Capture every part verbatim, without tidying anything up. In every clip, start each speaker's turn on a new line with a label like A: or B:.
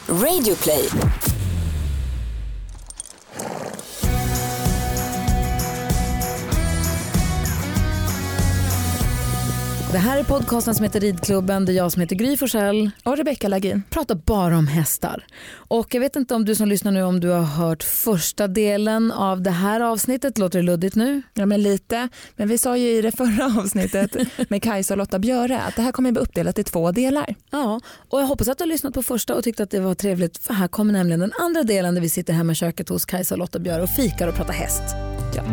A: Radioplay. Det här är podcasten som heter Ridklubben, där jag som heter Gry Forssell
B: och Rebecca Lagin
A: pratar bara om hästar. Och jag vet inte om du som lyssnar nu, om du har hört första delen av det här avsnittet. Låter det luddigt nu?
B: Ja, men lite. Men vi sa ju i det förra avsnittet med Kajsa och Lotta Björe att det här kommer att bli uppdelat i två delar.
A: Ja, och jag hoppas att du har lyssnat på första och tyckte att det var trevligt. För här kommer nämligen den andra delen där vi sitter hemma i köket hos Kajsa och Lotta Björe och fikar och pratar häst.
B: Ja.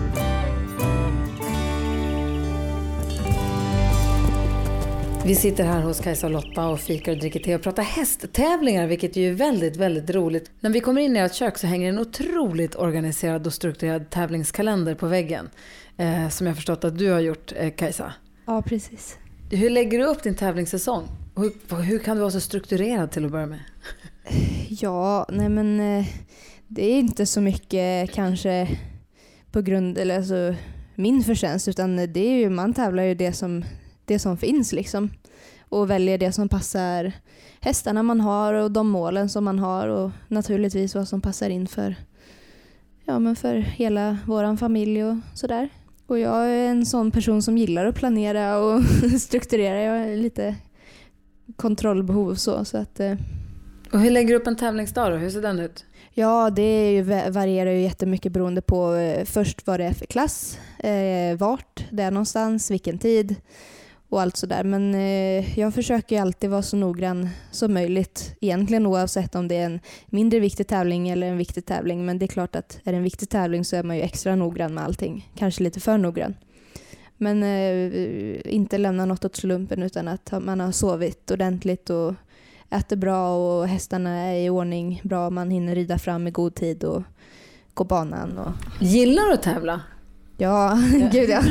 A: Vi sitter här hos Kajsa och Lotta och fikar och dricker te och pratar hästtävlingar, vilket är ju väldigt, väldigt roligt. När vi kommer in i ert kök så hänger en otroligt organiserad och strukturerad tävlingskalender på väggen. Eh, som jag förstått att du har gjort, eh, Kajsa.
B: Ja, precis.
A: Hur lägger du upp din tävlingssäsong? Hur, hur kan du vara så strukturerad till att börja med?
C: Ja, nej men eh, det är inte så mycket kanske på grund, eller alltså min förtjänst, utan det är ju, man tävlar ju det som det som finns liksom, och väljer det som passar hästarna man har och de målen som man har, och naturligtvis vad som passar in för ja men för hela våran familj och sådär. Och jag är en sån person som gillar att planera och strukturera. Jag är lite kontrollbehov så, så att eh.
A: Och hur lägger du upp en tävlingsdag då? Hur ser den ut?
C: Ja, det är ju, varierar ju jättemycket beroende på eh, först vad det är för klass, eh, vart det är någonstans, vilken tid och allt sådär. Men eh, jag försöker ju alltid vara så noggrann som möjligt. Egentligen oavsett om det är en mindre viktig tävling eller en viktig tävling. Men det är klart att är det en viktig tävling så är man ju extra noggrann med allting. Kanske lite för noggrann. Men eh, inte lämna något åt slumpen, utan att man har sovit ordentligt och äter bra och hästarna är i ordning bra. Man hinner rida fram i god tid och gå banan. Och...
A: Gillar du att tävla?
C: Ja, gud ja.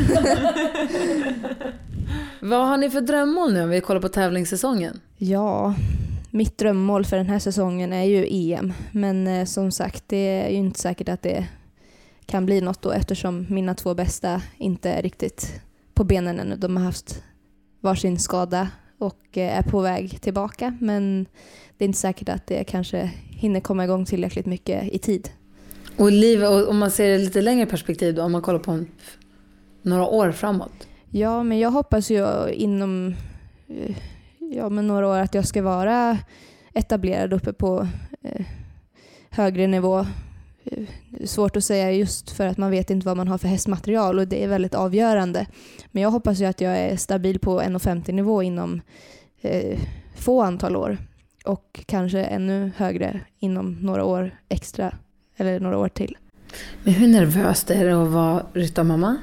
A: Vad har ni för drömmål nu om vi kollar på tävlingssäsongen?
C: Ja, mitt drömmål för den här säsongen är ju E M. Men eh, som sagt, det är ju inte säkert att det kan bli något då, eftersom mina två bästa inte är riktigt på benen ännu. De har haft varsin skada och eh, är på väg tillbaka. Men det är inte säkert att det kanske hinner komma igång tillräckligt mycket i tid.
A: Och liv, om man ser det lite längre perspektiv då, om man kollar på en, några år framåt?
C: Ja, men jag hoppas ju inom ja, men några år att jag ska vara etablerad uppe på eh, högre nivå. Svårt att säga just för att man vet inte vad man har för hästmaterial, och det är väldigt avgörande. Men jag hoppas ju att jag är stabil på en komma femtio nivå inom eh, få antal år, och kanske ännu högre inom några år extra eller några år till.
A: Men hur nervöst är det att vara ryttarmamma?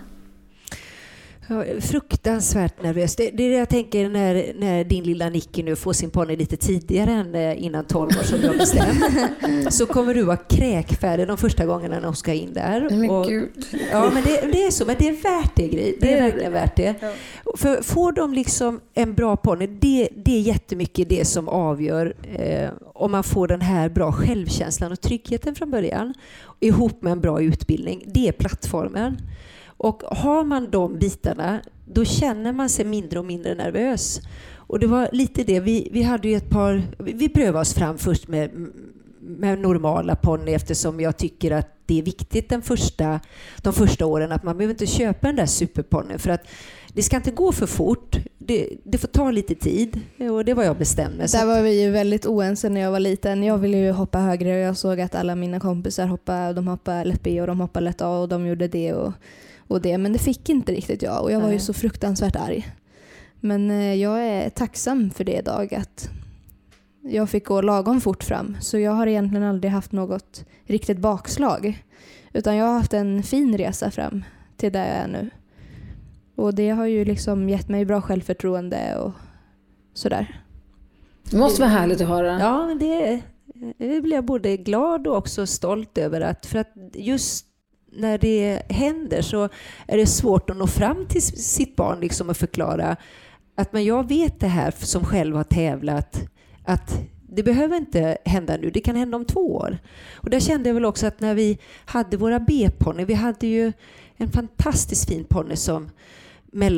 D: Ja, fruktansvärt nervös. Det, det är det jag tänker när, när din lilla Nicky nu får sin ponny lite tidigare än innan tolv år som du har bestämt. Så kommer du vara kräkfärdig de första gångerna när hon ska in där.
A: Men
D: och,
A: gud.
D: Ja, men det, det är så. Men det är värt det, Gry. Det är verkligen värt det.
A: Ja.
D: För får de liksom en bra ponny, det, det är jättemycket det som avgör eh, om man får den här bra självkänslan och tryggheten från början. Ihop med en bra utbildning. Det är plattformen. Och har man de bitarna, då känner man sig mindre och mindre nervös. Och det var lite det, vi, vi hade ju ett par, vi prövade oss fram först med, med normala ponny, eftersom jag tycker att det är viktigt den första, de första åren att man behöver inte köpa den där superponnyn, för att det ska inte gå för fort. Det, det får ta lite tid, och det var jag bestämd med.
C: Där var vi ju väldigt oense när jag var liten. Jag ville ju hoppa högre och jag såg att alla mina kompisar hoppade, de hoppade lätt B och de hoppade lätt A och de gjorde det och Och det, men det fick inte riktigt jag, och jag var ju så fruktansvärt arg. Men eh, jag är tacksam för det idag, att jag fick gå lagom fort fram. Så jag har egentligen aldrig haft något riktigt bakslag, utan jag har haft en fin resa fram till där jag är nu. Och det har ju liksom gett mig bra självförtroende och sådär.
A: Det måste vara härligt att höra.
D: Ja, men det, det blir jag både glad och också stolt över, att för att just när det händer så är det svårt att nå fram till sitt barn liksom och förklara att men jag vet det här som själv har tävlat, att det behöver inte hända nu, det kan hända om två år. Och där kände jag väl också att när vi hade våra B-ponny, vi hade ju en fantastiskt fin ponny som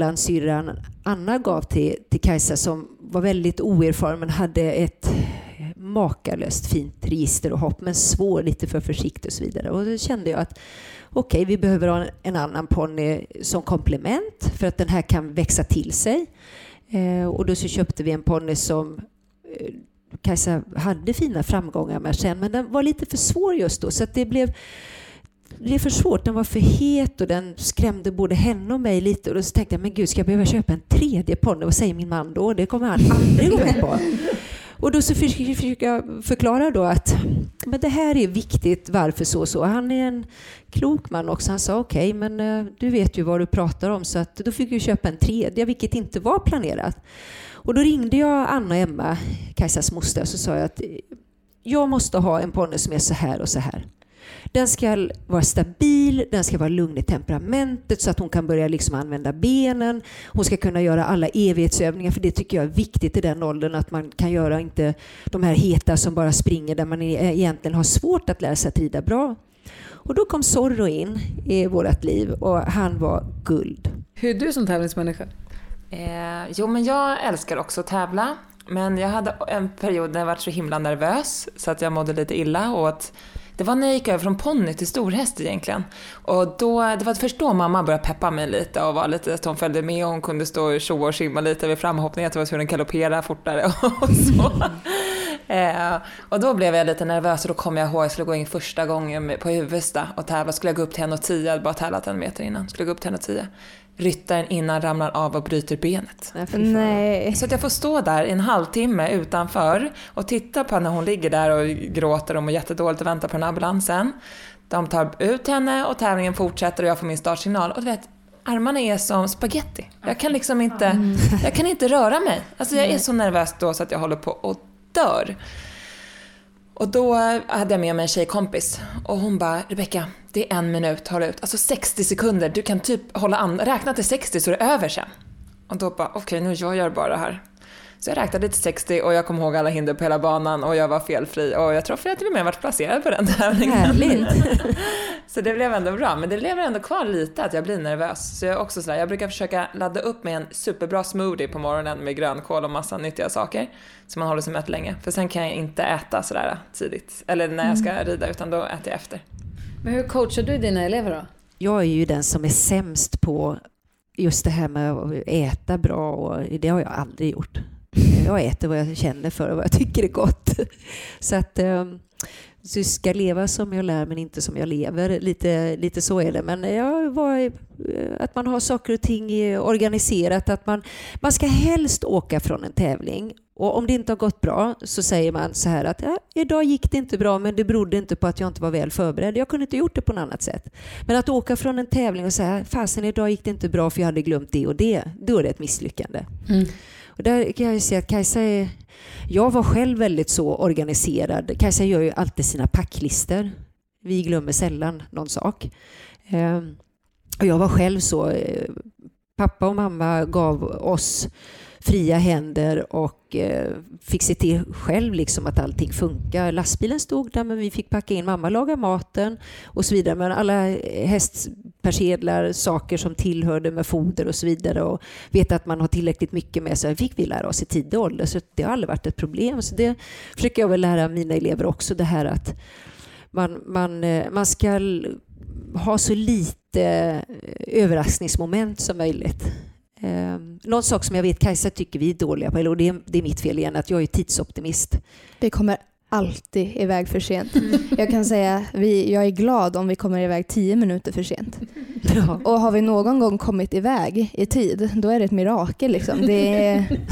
D: mellansyrran Anna gav till, till Kajsa, som var väldigt oerfaren men hade ett makalöst fint register och hopp, men svår, lite för försiktig och så vidare. Och då kände jag att okej, okay, vi behöver ha en annan ponny som komplement för att den här kan växa till sig. Eh, och då så köpte vi en ponny som eh, Kajsa hade fina framgångar med sen, men den var lite för svår just då, så att det blev Det blev för svårt, den var för het och den skrämde både henne och mig lite. Och då så tänkte jag, men gud, ska jag behöva köpa en tredje ponny? Vad säger min man då? Det kommer han aldrig gå med på. Och då så försöker jag förklara då att men det här är viktigt, varför så så. Han är en klok man också. Han sa okej, okay, men uh, du vet ju vad du pratar om. Så att då fick jag köpa en tredje, vilket inte var planerat. Och då ringde jag Anna och Emma, Kajsas moster, och så sa jag att jag måste ha en ponny som är så här och så här. Den ska vara stabil, den ska vara lugn i temperamentet så att hon kan börja liksom använda benen. Hon ska kunna göra alla evighetsövningar, för det tycker jag är viktigt i den åldern, att man kan göra inte de här heta som bara springer där man egentligen har svårt att lära sig att rida bra. Och då kom Zorro in i vårt liv och han var guld.
A: Hur är du som tävlingsmänniska?
E: Eh, jo, men jag älskar också att tävla. Men jag hade en period när jag var så himla nervös så att jag mådde lite illa. Och att det var när jag gick över från ponny till storhäst egentligen. Och då, det var först då mamma började peppa mig lite och var lite att hon följde med och hon kunde stå och tjoa och simma lite vid framhoppningen. Att det var så hon galoppera fortare och så. eh, och då blev jag lite nervös och då kom jag ihåg att jag skulle gå in första gången på Huvudsta och tävla. Skulle jag gå upp till en och tio, jag hade bara tävlat en meter innan. Skulle jag gå upp till en och tio. Ryttaren innan ramlar av och bryter benet.
C: Nej.
E: Så att jag får stå där en halvtimme utanför och titta på när hon ligger där och gråter och mår jättedåligt och väntar på den ambulansen. De tar ut henne och tävlingen fortsätter och jag får min startsignal. Och du vet, armarna är som spaghetti. Jag kan liksom inte, jag kan inte röra mig. Alltså jag är så nervös då så att jag håller på och dör. Och då hade jag med mig en tjejkompis och hon bara, Rebecka, det är en minut, hålla ut. Alltså sextio sekunder, du kan typ hålla an, räkna till sextio så är det över sen. Och då bara, okej, okay, nu jag gör bara det här. Så jag räknade till sextio och jag kom ihåg alla hinder på hela banan och jag var felfri. Och jag tror för att jag med varit placerad på den tävlingen.
D: Härligt.
E: Så det blev ändå bra, men det lever ändå kvar lite att jag blir nervös. Så jag också sådär, jag brukar försöka ladda upp med en superbra smoothie på morgonen med grönkål och massa nyttiga saker. Så man håller sig mätt länge. För sen kan jag inte äta sådär tidigt. Eller när jag ska rida, utan då äter jag efter.
A: Men hur coachar du dina elever då?
D: Jag är ju den som är sämst på just det här med att äta bra, och det har jag aldrig gjort. Jag äter vad jag känner för och vad jag tycker är gott. Så att så jag ska leva som jag lär men inte som jag lever. Lite, lite så är det. Men jag var, att man har saker och ting organiserat. Att man, man ska helst åka från en tävling. Och om det inte har gått bra så säger man så här att ja, idag gick det inte bra, men det berodde inte på att jag inte var väl förberedd. Jag kunde inte gjort det på något annat sätt. Men att åka från en tävling och säga fasen, idag gick det inte bra för jag hade glömt det och det. Då är det ett misslyckande. Mm. Och där kan jag säga att Kajsa är, jag var själv väldigt så organiserad. Kajsa gör ju alltid sina packlister. Vi glömmer sällan någon sak. Ehm, och jag var själv så, pappa och mamma gav oss fria händer och eh, fick se till själv liksom att allting funkar. Lastbilen stod där men vi fick packa in, mamma laga maten och så vidare. Men alla hästpersedlar, saker som tillhörde med foder och så vidare och veta att man har tillräckligt mycket med sig fick vi lära oss i tidig ålder. Så det har aldrig varit ett problem. Så det försöker jag väl lära mina elever också, det här att man, man, man ska ha så lite överraskningsmoment som möjligt. Eh, någon sak som jag vet Kajsa tycker vi är dåliga på, eller det är, det är mitt fel igen, att jag är tidsoptimist.
C: Vi kommer alltid iväg för sent. Jag kan säga vi, jag är glad om vi kommer iväg tio minuter för sent. Ja. Och har vi någon gång kommit iväg i tid, då är det ett mirakel liksom. Det är,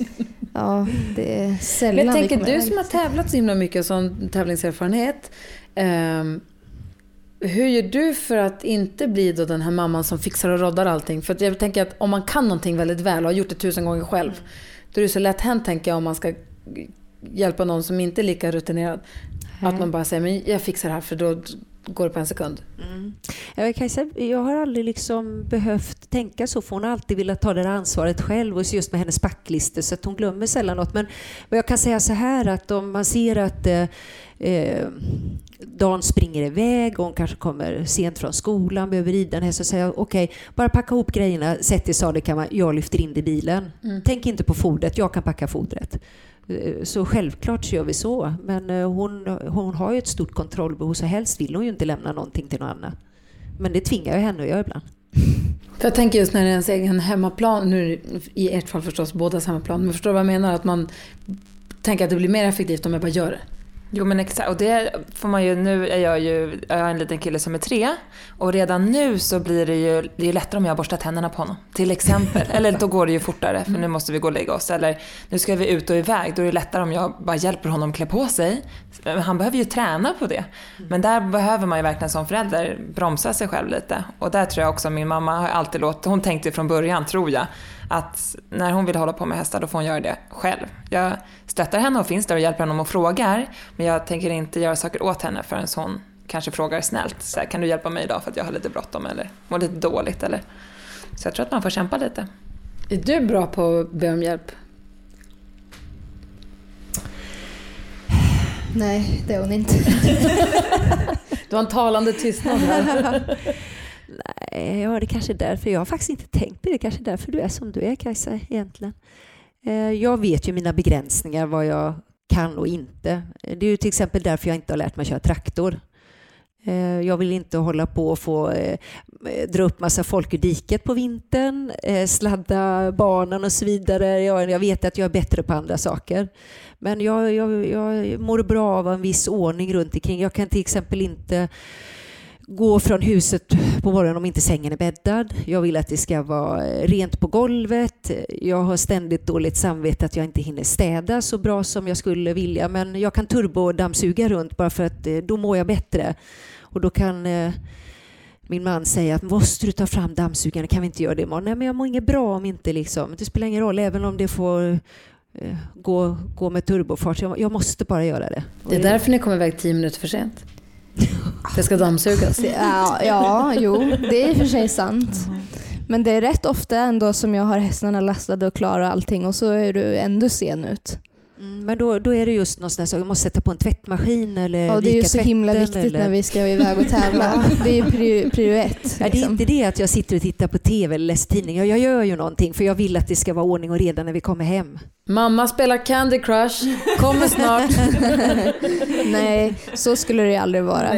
C: ja, det är sällan.
A: Men jag tänker,
C: vi
A: du
C: iväg.
A: som har tävlat så himla mycket som tävlingserfarenhet, um, hur gör du för att inte bli då den här mamman som fixar och roddar allting? För att jag tänker att om man kan någonting väldigt väl och har gjort det tusen gånger själv, mm. då är det så lätt hänt, tänker jag, om man ska hjälpa någon som inte är lika rutinerad. Mm. Att man bara säger, men jag fixar det här för då går det på en sekund.
D: Mm. Jag, kan säga, jag har aldrig liksom behövt tänka så, för hon har alltid velat ta det ansvaret själv och just med hennes packlister så att hon glömmer sällan något. Men jag kan säga så här att om man ser att eh, eh, Dan springer iväg och hon kanske kommer sent från skolan, behöver rida den här, så säger jag okej, okay, bara packa ihop grejerna, sätt i sadelkammaren, jag lyfter in det i bilen. Mm. Tänk inte på fodret, jag kan packa fodret. Så självklart så gör vi så. Men hon, hon har ju ett stort kontrollbehov, så helst vill hon ju inte lämna någonting till någon annan. Men det tvingar jag henne att göra ibland.
A: För jag tänker just när det är ens egen hemmaplan, nu i ert fall förstås båda hemmaplan, men förstår vad jag menar? Att man tänker att det blir mer effektivt om jag bara gör det.
E: Jo men exakt, och det får man ju, nu är jag ju jag är en liten kille som är tre och redan nu så blir det ju det är lättare om jag borstar tänderna på honom till exempel, eller då går det ju fortare för nu måste vi gå och lägga oss, eller nu ska vi ut och iväg, då är det lättare om jag bara hjälper honom klä på sig. Han behöver ju träna på det, men där behöver man ju verkligen som förälder bromsa sig själv lite, och där tror jag också min mamma har alltid låtit, hon tänkte från början tror jag att när hon vill hålla på med hästar då får hon göra det själv. Jag stöttar henne och finns där och hjälper henne och frågar, men jag tänker inte göra saker åt henne förrän hon kanske frågar snällt. Så här, kan du hjälpa mig idag för att jag har lite bråttom eller mår lite dåligt? Eller? Så jag tror att man får kämpa lite.
A: Är du bra på att be om hjälp?
C: Nej, det är hon inte.
A: Du har en talande tystnad här.
D: Nej, ja, det kanske är därför. Jag har faktiskt inte tänkt på det. Det kanske är därför du är som du är, Kajsa, egentligen. Jag vet ju mina begränsningar, vad jag kan och inte. Det är ju till exempel därför jag inte har lärt mig köra traktor. Jag vill inte hålla på och få dra upp massa folk ur diket på vintern, sladda barnen och så vidare. Jag vet att jag är bättre på andra saker. Men jag, jag, jag mår bra av en viss ordning runt omkring. Jag kan till exempel inte gå från huset på morgonen om inte sängen är bäddad. Jag vill att det ska vara rent på golvet. Jag har ständigt dåligt samvete att jag inte hinner städa så bra som jag skulle vilja. Men jag kan turbodammsuga runt bara för att då mår jag bättre. Och då kan eh, min man säga att måste du ta fram dammsugaren, kan vi inte göra det imorgon? Nej, men jag mår inget bra om inte liksom. Det spelar ingen roll, även om det får eh, gå, gå med turbofart. Jag, jag måste bara göra det.
A: Det är därför ni kommer iväg tio minuter för sent. Det ska dammsugas.
C: Ja, ja, jo, det är i och för sig sant. Men det är rätt ofta ändå som jag har hästarna lastade och klara allting och så är du ändå sen ut.
D: Mm, men då, då är det just någonstans att jag måste sätta på en tvättmaskin eller
C: ja, det är ju så himla viktigt
D: eller...
C: när vi ska iväg och tävla. Det är ju prio, prio ett. Liksom.
D: Ja, det är inte det att jag sitter och tittar på tv eller läser tidningar. Jag gör ju någonting för jag vill att det ska vara ordning och reda när vi kommer hem.
A: Mamma spelar Candy Crush, kommer snart.
C: Nej, så skulle det aldrig vara.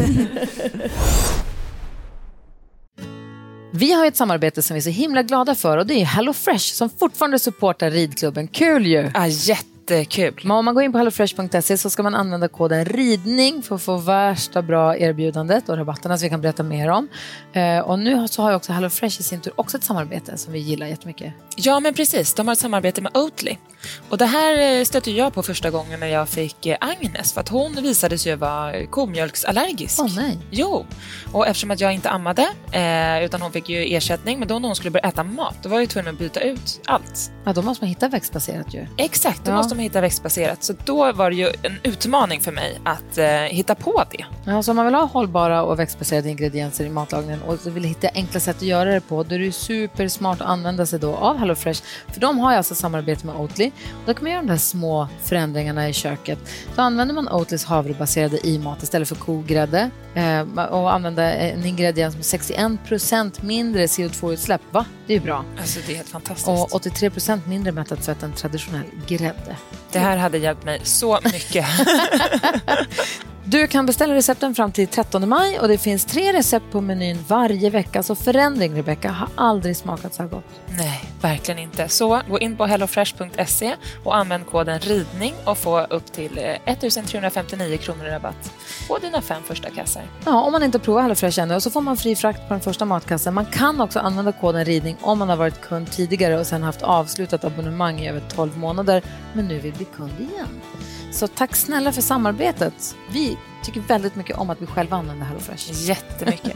A: Vi har ett samarbete som vi är så himla glada för och det är HelloFresh som fortfarande supportar ridklubben. Kul ju!
E: Ja, jättekul.
A: Men om man går in på hellofresh punkt se så ska man använda koden ridning för att få värsta bra erbjudandet och rabatterna som vi kan berätta mer om. Eh, och nu så har ju också HelloFresh i sin tur också ett samarbete som vi gillar jättemycket.
E: Ja, men precis. De har ett samarbete med Oatly. Och det här stötte jag på första gången när jag fick Agnes. För att hon visade sig vara komjölksallergisk.
A: Åh oh, nej.
E: Jo, och eftersom att jag inte ammade eh, utan hon fick ju ersättning. Men då när hon skulle börja äta mat, då var jag tvungen att byta ut allt.
A: Ja, då måste man hitta växtbaserat ju.
E: Exakt, då
A: ja.
E: måste man hitta växtbaserat. Så då var det ju en utmaning för mig att eh, hitta på det.
A: Ja, så om man vill ha hållbara och växtbaserade ingredienser i matlagningen och vill hitta enkla sätt att göra det på, då är det supersmart att använda sig då av HelloFresh. För de har ju alltså samarbete med Oatly. Och då kan man göra de där små förändringarna i köket. Så använder man Oatlys havrebaserade i mat istället för kogrädde eh, och använder en ingrediens med sextioen procent mindre C O två utsläpp. Va? Det är ju bra.
E: Alltså det är helt fantastiskt.
A: Och åttiotre procent mindre mättat fett än traditionell grädde.
E: Det här hade hjälpt mig så mycket.
A: Du kan beställa recepten fram till trettonde maj och det finns tre recept på menyn varje vecka. Så förändring, Rebecca, har aldrig smakat så här gott.
E: Nej, verkligen inte. Så gå in på hellofresh punkt se och använd koden ridning och få upp till ettusentrehundrafemtionio kronor i rabatt på dina fem första kassar.
A: Ja, om man inte provar HelloFresh ännu så får man fri frakt på den första matkassen. Man kan också använda koden ridning om man har varit kund tidigare och sen haft avslutat abonnemang i över tolv månader men nu vill bli kund igen. Så tack snälla för samarbetet. Vi tycker väldigt mycket om att vi själva använder HelloFresh.
E: Jättemycket.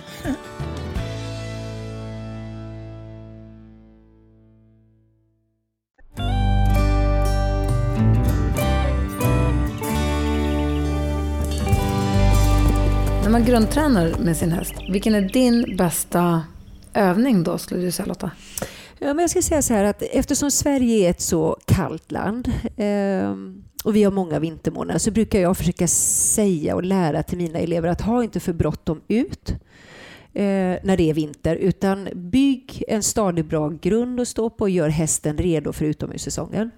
A: När man grundtränar med sin häst, vilken är din bästa övning då, skulle du säga, Lotta?
D: Ja, men jag ska säga så här att eftersom Sverige är ett så kallt land eh, och vi har många vintermånader så brukar jag försöka säga och lära till mina elever att ha inte för bråttom ut eh, när det är vinter, utan bygg en stadig bra grund att stå på och gör hästen redo för utomhussäsongen.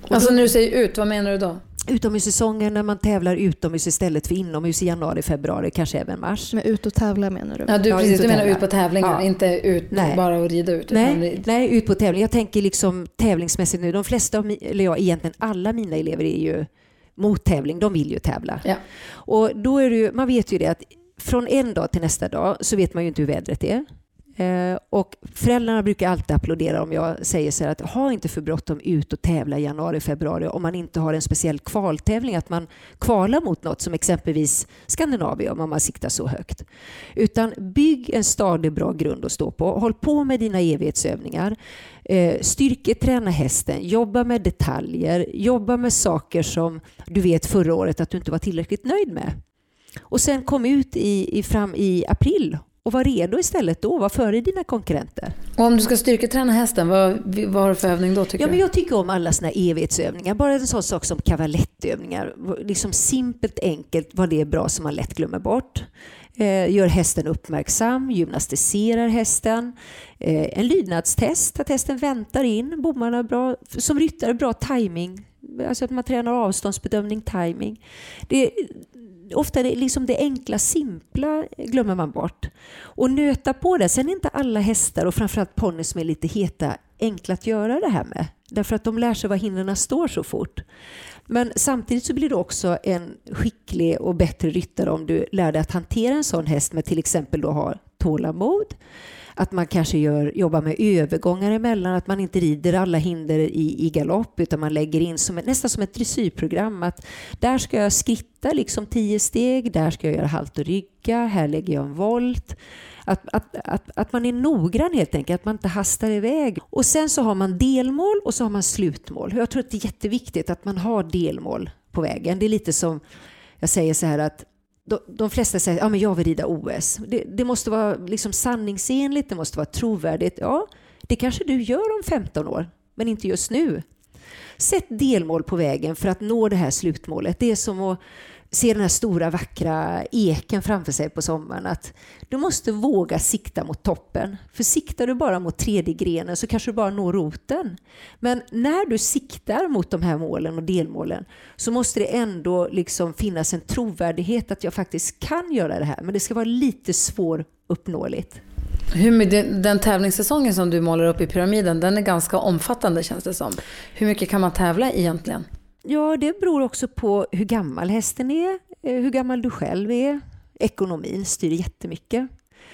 A: Alltså när du säger ut, vad menar du då?
D: Utomhussäsongen när man tävlar utomhus istället för inomhus i januari, februari, kanske även mars.
C: Men ut och tävla menar du?
A: Ja, du,
D: ja,
A: precis, du menar
D: tävla.
A: ut på tävlingar, ja. Inte ut nej. Bara att rida ut.
D: Nej, nej, ut på tävling. Jag tänker liksom tävlingsmässigt nu. De flesta, av, eller ja, egentligen alla mina elever är ju mot tävling. De vill ju tävla.
A: Ja.
D: Och då är det ju, man vet ju det att från en dag till nästa dag så vet man ju inte hur vädret är. Eh, och föräldrarna brukar alltid applådera om jag säger så här att ha inte för bråttom ut och tävla i januari, februari om man inte har en speciell kvaltävling, att man kvalar mot något som exempelvis Skandinavien om man siktar så högt. Utan bygg en stadig bra grund att stå på. Håll på med dina evighetsövningar. Eh, styrketräna hästen. Jobba med detaljer. Jobba med saker som du vet förra året att du inte var tillräckligt nöjd med. Och sen kom ut i, i, fram i april och var redo istället då, var före dina konkurrenter.
A: Och om du ska styrketräna hästen, vad, vad har du för övning då tycker
D: ja,
A: du?
D: Men jag tycker om alla såna evighetsövningar. Bara en sån sak som kavaletövningar. Liksom simpelt, enkelt, vad det är bra som man lätt glömmer bort. Eh, gör hästen uppmärksam, gymnastiserar hästen. Eh, en lydnadstest, att hästen väntar in bommarna bra. Som ryttare, bra timing. Alltså att man tränar avståndsbedömning, timing. Det ofta det, liksom det enkla, simpla glömmer man bort. Och nöta på det. Sen är inte alla hästar och framförallt ponnys som är lite heta enkla att göra det här med. Därför att de lär sig var hindren står så fort. Men samtidigt så blir du också en skicklig och bättre ryttare om du lär dig att hantera en sån häst med till exempel då ha tålamod. Att man kanske gör, jobbar med övergångar emellan, att man inte rider alla hinder i, i galopp utan man lägger in som, nästan som ett dressyrprogram att där ska jag skritta liksom tio steg, där ska jag göra halt och rygga, här lägger jag en volt. Att, att, att, att man är noggrann helt enkelt, att man inte hastar iväg. Och sen så har man delmål och så har man slutmål. Jag tror att det är jätteviktigt att man har delmål på vägen. Det är lite som, jag säger så här att De, de flesta säger att ja, jag vill rida O S. Det, det måste vara liksom sanningsenligt, det måste vara trovärdigt. Ja, det kanske du gör om femton år, men inte just nu. Sätt delmål på vägen för att nå det här slutmålet. Det är som att se den här stora vackra eken framför sig på sommaren. Att du måste våga sikta mot toppen. För siktar du bara mot tredje grenen så kanske du bara når roten. Men när du siktar mot de här målen och delmålen så måste det ändå liksom finnas en trovärdighet att jag faktiskt kan göra det här. Men det ska vara lite svåruppnåeligt.
A: Hur mycket, den tävlingssäsongen som du målar upp i pyramiden, den är ganska omfattande känns det som. Hur mycket kan man tävla egentligen?
D: Ja, det beror också på hur gammal hästen är, hur gammal du själv är. Ekonomin styr jättemycket.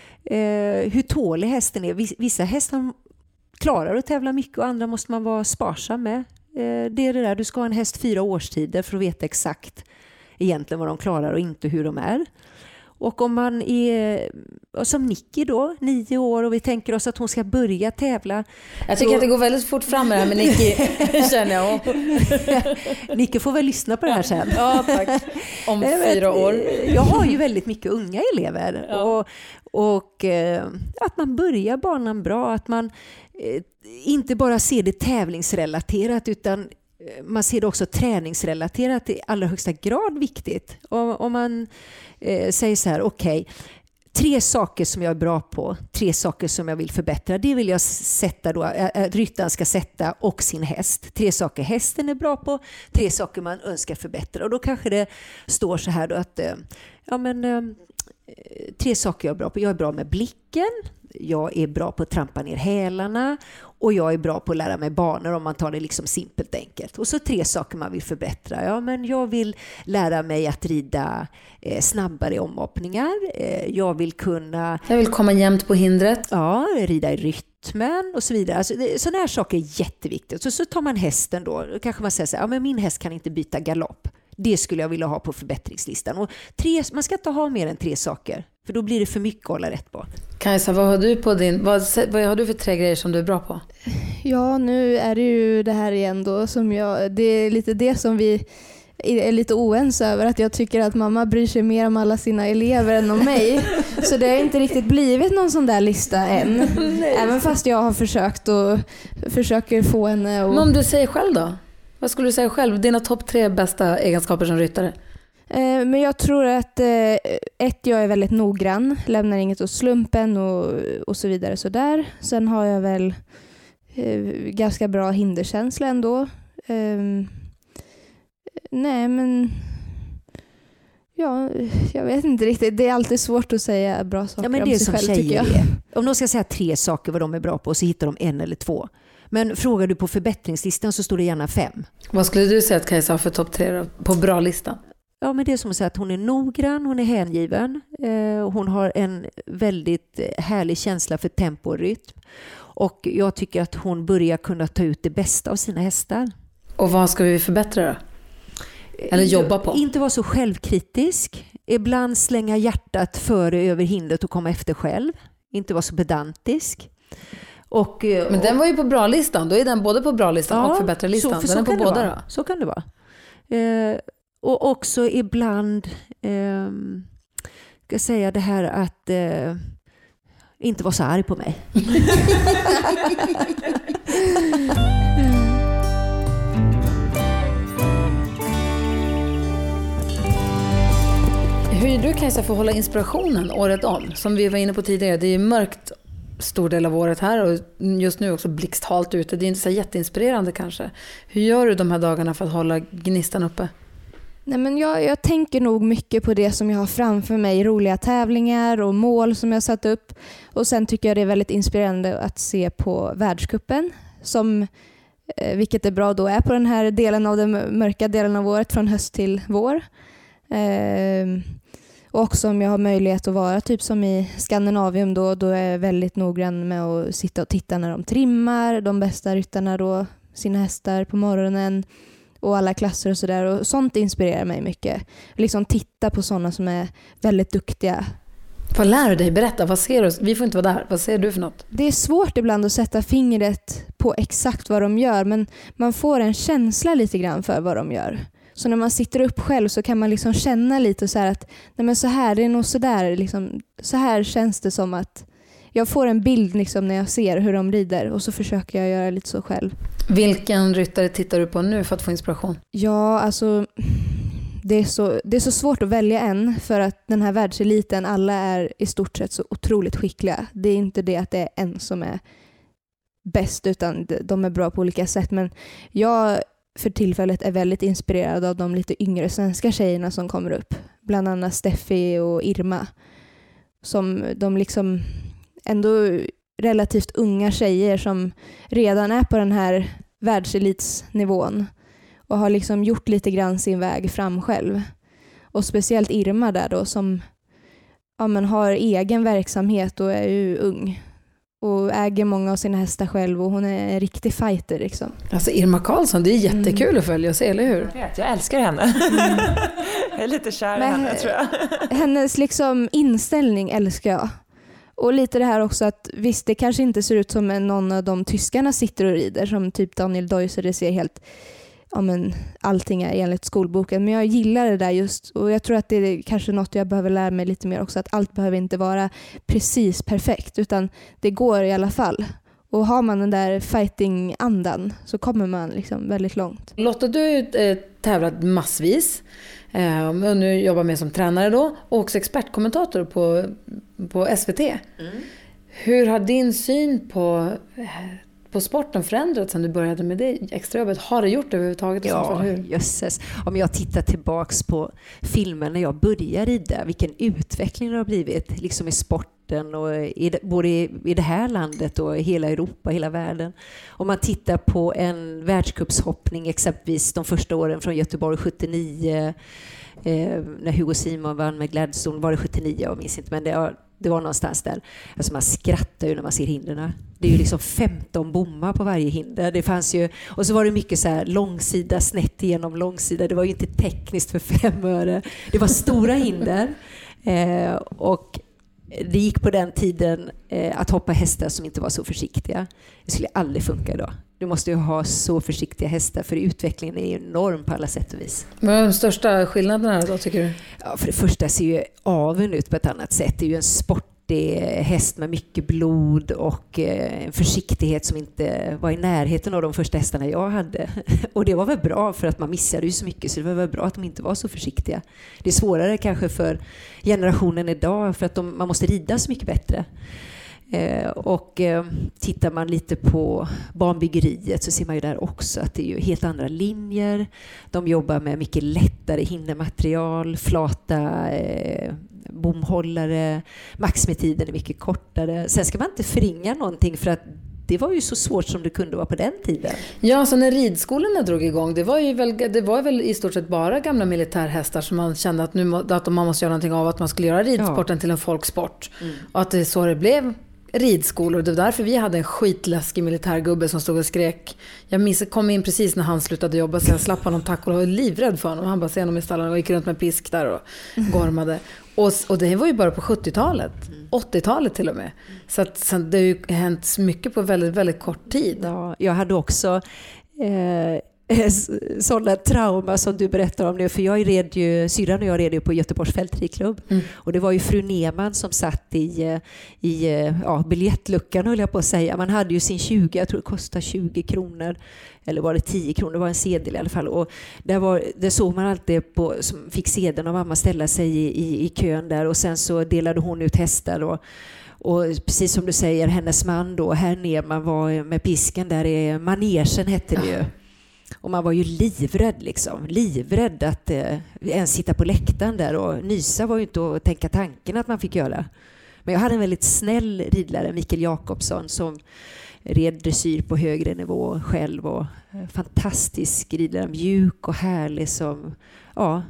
D: Eh, hur tålig hästen är. Vissa hästar klarar att tävla mycket och andra måste man vara sparsam med. Eh, det är det där, du ska ha en häst fyra årstider för att veta exakt egentligen vad de klarar och inte hur de är. Och om man är som Nicky då, nio år och vi tänker oss att hon ska börja tävla.
A: Jag tycker
D: så...
A: att det går väldigt fort fram med det här med Nicky, känner jag.
D: Nicky får väl lyssna på det här sen.
A: Ja, tack. Om fyra år.
D: Jag har ju väldigt mycket unga elever.
A: Ja.
D: Och, och eh, att man börjar banan bra, att man eh, inte bara ser det tävlingsrelaterat utan man ser det också träningsrelaterat i allra högsta grad viktigt. Om, om man eh, säger så här, okej, okay, tre saker som jag är bra på, tre saker som jag vill förbättra, det vill jag sätta då, att ryttaren ska sätta och sin häst. Tre saker hästen är bra på, tre saker man önskar förbättra. Och då kanske det står så här då att, ja men, eh, tre saker jag är bra på. Jag är bra med blicken, jag är bra på att trampa ner hälarna och jag är bra på att lära mig banor om man tar det liksom simpelt enkelt. Och så tre saker man vill förbättra. Ja, men jag vill lära mig att rida eh, snabbare omhoppningar. Eh, jag vill kunna...
A: Jag vill komma jämnt på hindret.
D: Ja, rida i rytmen och så vidare. Alltså, sådana här saker är jätteviktigt. Så, så tar man hästen då. Då kanske man säger så här, ja, men min häst kan inte byta galopp. Det skulle jag vilja ha på förbättringslistan. Och tre, man ska inte ha mer än tre saker. För då blir det för mycket att hålla rätt på. Kajsa, vad har du på din, vad, vad har du för tre grejer som du är bra på?
C: Ja, nu är det ju det här igen då som jag, det är lite det som vi är lite oense över, att jag tycker att mamma bryr sig mer om alla sina elever än om mig. Så det har inte riktigt blivit någon sån där lista än. Även fast jag har försökt och försöker få henne och...
A: Men om du säger själv då? Vad skulle du säga själv? Dina topp tre bästa egenskaper som ryttare?
C: Men jag tror att ett, jag är väldigt noggrann, lämnar inget åt slumpen och, och så vidare så där. Sen har jag väl ganska bra hinderkänsla ändå. Um, nej, men ja, jag vet inte riktigt. Det är alltid svårt att säga bra saker
D: ja, men det
C: om
D: är
C: sig
D: som
C: själv,
D: tjejer
C: tycker jag.
D: är. Om de ska säga tre saker vad de är bra på så hittar de en eller två. Men frågar du på förbättringslistan så står det gärna fem.
A: Vad skulle du säga att Kajsa har för topp tre på bra listan?
D: Ja, men det är som att säga att hon är noggrann, hon är hängiven. Eh, hon har en väldigt härlig känsla för tempo och rytm. Och jag tycker att hon börjar kunna ta ut det bästa av sina hästar.
A: Och vad ska vi förbättra då? Eller jobba på?
D: Inte vara så självkritisk. Ibland slänga hjärtat före över hindret och komma efter själv. Inte vara så pedantisk. Och,
A: men den var ju på bra listan. Då är den både på bra listan ja, och förbättra listan.
D: Så,
A: den är på båda då.
D: Så kan det vara. Eh, och också ibland eh, ska jag säga det här att eh, inte vara så arg på mig.
A: Hur är du, Kajsa, för att hålla inspirationen året om? Som vi var inne på tidigare, det är ju mörkt stor del av året här och just nu också blixthalt ute. Det är inte så jätteinspirerande kanske. Hur gör du de här dagarna för att hålla gnistan uppe?
C: Nej, men jag, jag tänker nog mycket på det som jag har framför mig. Roliga tävlingar och mål som jag satt upp. Och sen tycker jag det är väldigt inspirerande att se på världscupen. Som, eh, vilket är bra då är på den här delen av den mörka delen av året. Från höst till vår. Eh, och också om jag har möjlighet att vara typ som i Skandinavium då. Då är jag väldigt noggrann med att sitta och titta när de trimmar. De bästa ryttarna då. Sina hästar på morgonen. Och alla klasser och sådär. Och sånt inspirerar mig mycket. Liksom titta på sådana som är väldigt duktiga.
A: Vad lär du dig? Berätta, vad ser du? Vi får inte vara där. Vad ser du för något?
C: Det är svårt ibland att sätta fingret på exakt vad de gör. Men man får en känsla lite grann för vad de gör. Så när man sitter upp själv så kan man liksom känna lite så här att nej men så här, det är nog så där. Liksom, så här känns det som att jag får en bild liksom när jag ser hur de rider. Och så försöker jag göra lite så själv.
A: Vilken ryttare tittar du på nu för att få inspiration?
C: Ja, alltså det är så, det är så svårt att välja en för att den här världseliten, alla är i stort sett så otroligt skickliga. Det är inte det att det är en som är bäst utan de är bra på olika sätt. Men jag för tillfället är väldigt inspirerad av de lite yngre svenska tjejerna som kommer upp. Bland annat Steffi och Irma. Som de liksom ändå relativt unga tjejer som redan är på den här världselitsnivån och har liksom gjort lite grann sin väg fram själv. Och speciellt Irma där då som ja, men har egen verksamhet och är ju ung och äger många av sina hästar själv och hon är en riktig fighter liksom.
A: Alltså Irma Karlsson, det är jättekul mm. att följa och se, eller hur?
E: Jag vet, jag älskar henne. Mm. Jag är lite kär i henne, tror jag.
C: Hennes liksom inställning älskar jag. Och lite det här också att visst, det kanske inte ser ut som någon av de tyskarna sitter och rider som typ Daniel Deusser, det ser helt ja men allting är enligt skolboken, men jag gillar det där just och jag tror att det är kanske något jag behöver lära mig lite mer också, att allt behöver inte vara precis perfekt utan det går i alla fall. Och har man den där fighting-andan så kommer man liksom väldigt långt.
A: Lotta, du har ju eh, tävlat massvis eh, och nu jobbar med som tränare då och också expertkommentator på, på S V T. Mm. Hur har din syn på, på sporten förändrats sedan du började med det extrajobbet? Har det gjort det överhuvudtaget?
D: Ja, jösses. Om jag tittar tillbaks på filmen när jag började rida, vilken utveckling det har blivit liksom i sport. Och i, både i, i det här landet och i hela Europa, hela världen. Om man tittar på en världscupshoppning exempelvis de första åren från Göteborg sjuttionio eh, när Hugo Simon vann med Gladstone, var det sjuttionio, jag minns inte, men det var, det var någonstans där. Alltså man skrattar ju när man ser hindren. Det är ju liksom femton bommar på varje hinder. Det fanns ju, och så var det mycket så här långsida, snett igenom långsida. Det var ju inte tekniskt för fem öre. Det var stora hinder eh, och det gick på den tiden eh, att hoppa hästar som inte var så försiktiga. Det skulle aldrig funka idag. Du måste ju ha så försiktiga hästar för utvecklingen är enorm på alla sätt och vis.
A: Vad är de största skillnaderna då, tycker du?
D: Ja, för det första ser ju aveln ut på ett annat sätt. Det är ju en sportig häst med mycket blod och eh, en försiktighet som inte var i närheten av de första hästarna jag hade. Och det var väl bra för att man missade ju så mycket, så det var väl bra att de inte var så försiktiga. Det är svårare kanske för generationen idag för att de, man måste rida så mycket bättre. Eh, och eh, tittar man lite på banbyggeriet så ser man ju där också att det är ju helt andra linjer. De jobbar med mycket lättare hindermaterial, flata eh, bomhållare, maximitiden är mycket kortare. Sen ska man inte förringa någonting för att det var ju så svårt som det kunde vara på den tiden.
A: Ja, så när ridskolorna drog igång, det var ju väl, det var väl i stort sett bara gamla militärhästar som man kände att, nu, att man måste göra någonting av, att man skulle göra ridsporten ja. till en folksport. Mm. Och att det är så det blev ridskolor. Det var därför vi hade en skitläskig militärgubbe som stod och skrek. Jag miss, kom in precis när han slutade jobba så jag slapp honom, tack och var livrädd för honom. Han bara ser honom i stallen och gick runt med pisk där och gormade. Och, och det var ju bara på sjuttiotalet, åttiotalet till och med. Så, att, så det har ju hänt mycket på väldigt, väldigt kort tid.
D: Ja, jag hade också eh, sådana trauma som du berättar om nu. För jag red ju, syrran och jag red ju på Göteborgs fältridklubb. Mm. Och det var ju fru Neman som satt i, i ja, biljettluckan, höll jag på att säga. Man hade ju sin tjugo, jag tror det kostade tjugo kronor. Eller var det tio kronor, det var en sedel i alla fall. Och där var, det såg man alltid på, som fick sedeln av mamma ställa sig i, i, i kön där. Och sen så delade hon ut hästar och Och precis som du säger, hennes man då, här ner man var med pisken där i manegen hette det ju. Och man var ju livrädd liksom, livrädd att eh, ens sitta på läktaren där, och nysa var ju inte att tänka tanken att man fick göra. Men jag hade en väldigt snäll ridlärare, Mikael Jakobsson, som red dressyr på högre nivå själv, och eh, fantastisk ridlärare, mjuk och härlig som, ja,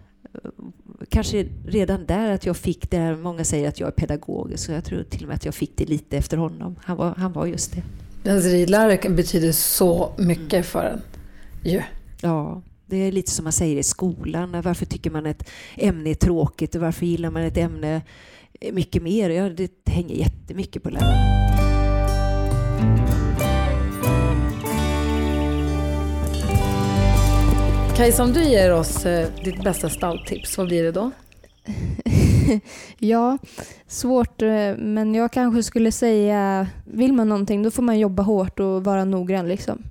D: kanske redan där att jag fick det här, många säger att jag är pedagog, så jag tror till och med att jag fick det lite efter honom. Han var, han var just det.
A: Den ridlärare betyder så mycket för en. Yeah.
D: Ja, det är lite som man säger i skolan. Varför tycker man ett ämne är tråkigt och varför gillar man ett ämne mycket mer? Ja, det hänger jättemycket på läraren.
A: Kajsa, om du ger oss eh, ditt bästa stalltips, vad blir det då?
C: Ja, svårt, men jag kanske skulle säga, vill man någonting då får man jobba hårt och vara noggrann liksom.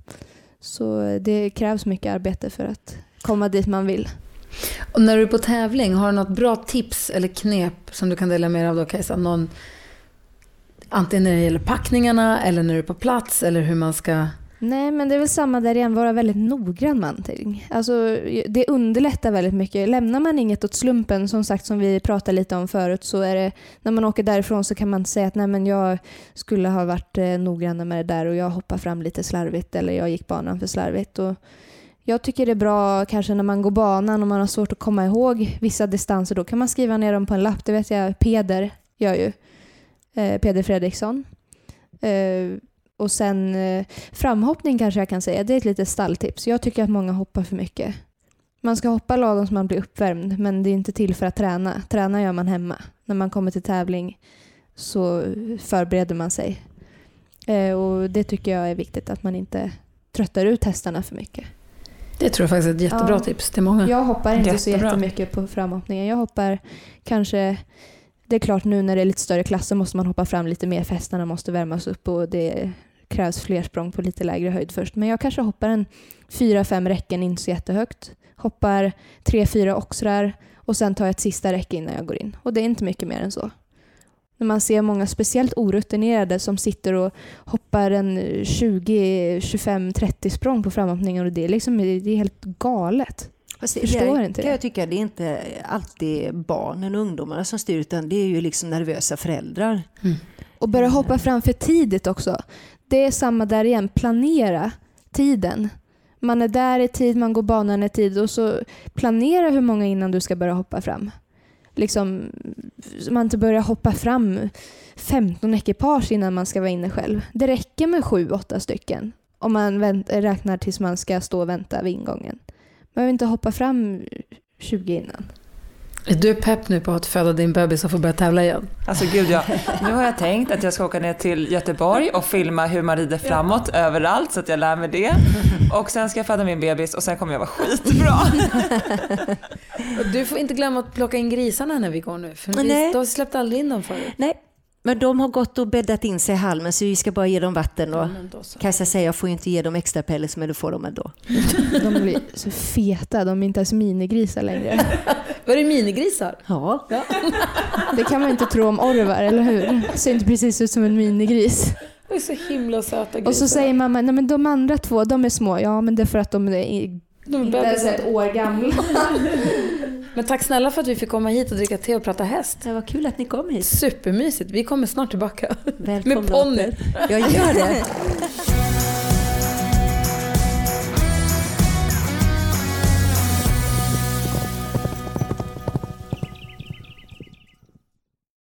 C: Så det krävs mycket arbete för att komma dit man vill.
A: Och när du är på tävling, har du något bra tips eller knep som du kan dela med dig av då, Kajsa? Någon, antingen när det gäller packningarna eller när du är på plats eller hur man ska...
C: Nej, men det är väl samma där igen, vara väldigt noggrann med någonting. Alltså, det underlättar väldigt mycket. Lämnar man inget åt slumpen, som sagt, som vi pratade lite om förut, så är det, när man åker därifrån så kan man säga att nej, men jag skulle ha varit eh, noggrann med det där och jag hoppar fram lite slarvigt eller jag gick banan för slarvigt. Och jag tycker det är bra kanske när man går banan och man har svårt att komma ihåg vissa distanser, då kan man skriva ner dem på en lapp. Det vet jag Peder gör ju. Eh, Peder Fredriksson. Eh, Och sen eh, framhoppning kanske jag kan säga. Det är ett litet stalltips. Jag tycker att många hoppar för mycket. Man ska hoppa lagom så man blir uppvärmd. Men det är inte till för att träna. Träna gör man hemma. När man kommer till tävling så förbereder man sig. Eh, och det tycker jag är viktigt. Att man inte tröttar ut hästarna för mycket.
A: Det tror jag faktiskt är ett jättebra ja. tips till många.
C: Jag hoppar inte
A: Jättebra.
C: så jättemycket på framhoppningen. Jag hoppar kanske... Det är klart nu när det är lite större klasser måste man hoppa fram lite mer. Hästarna måste värmas upp och det krävs fler språng på lite lägre höjd först. Men jag kanske hoppar en fyra fem räcken, inte så jättehögt. Hoppar tre fyra oxrar och sen tar jag ett sista räcke innan jag går in. Och det är inte mycket mer än så. När man ser många speciellt orutinerade som sitter och hoppar en tjugo, tjugofem, trettio språng på framhoppningen, och det är, liksom, det är helt galet.
D: Fast det, förstår jag, inte det. Jag tycker det är inte alltid barnen och ungdomarna som styr, utan det är ju liksom nervösa föräldrar.
C: Mm. Och börja hoppa fram för tidigt också. Det är samma där igen. Planera tiden. Man är där i tid, man går banan i tid, och så planera hur många innan du ska börja hoppa fram. Liksom, man inte börjar hoppa fram femton ekipage innan man ska vara inne själv. Det räcker med sju åtta stycken om man vänt, räknar tills man ska stå och vänta vid ingången. Man behöver inte hoppa fram tjugo innan.
A: Är du pepp nu på att föda din bebis och få börja tävla igen?
E: Alltså gud ja, nu har jag tänkt att jag ska åka ner till Göteborg och filma hur man rider framåt ja. överallt så att jag lär mig det. Och sen ska jag föda min bebis och sen kommer jag vara skitbra.
A: Och du får inte glömma att plocka in grisarna när vi går nu. För vi,
D: Nej.
A: du har släppt aldrig in dem förut.
D: Nej, men de har gått och bäddat in sig i halmen, så vi ska bara ge dem vatten. Och Kajsa säger jag får inte ge dem extra pellets, men du får dem ändå.
C: De blir så feta, de är inte ens minigrisar längre.
A: Var det minigrisar?
D: Ja.
A: Ja.
C: Det kan man inte tro om Orvar, eller hur? Ser inte precis ut som en minigris.
A: Det är så himla söta grisar.
C: Och så säger mamma, nej men de andra två, de är små. Ja, men det är för att de är
A: De
C: inte ens ett år gamla.
A: Men tack snälla för att vi fick komma hit och dricka te och prata häst.
D: Det var kul att ni kom hit.
A: Supermysigt. Vi kommer snart tillbaka.
D: Välkomna.
A: Med ponny.
D: Jag gör det.